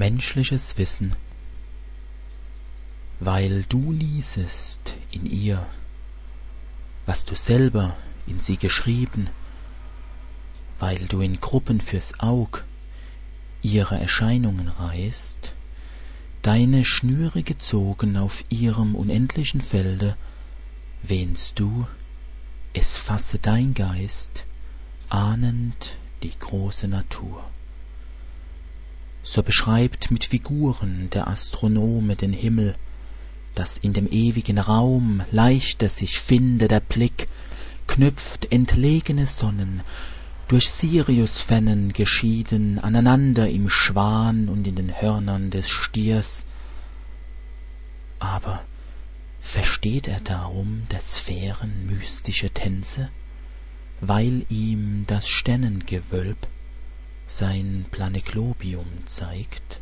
Menschliches Wissen. Weil du liesest in ihr, was du selber in sie geschrieben, weil du in Gruppen fürs Aug ihre Erscheinungen reißt, deine Schnüre gezogen auf ihrem unendlichen Felde, wähnst du, es fasse dein Geist, ahnend die große Natur. So beschreibt mit Figuren der Astronome den Himmel, dass in dem ewigen Raum leichter sich finde der Blick, knüpft entlegene Sonnen, durch Siriusfennen geschieden, aneinander im Schwan und in den Hörnern des Stiers. Aber versteht er darum der Sphären mystische Tänze, weil ihm das Sternengewölb sein Planeklobium zeigt?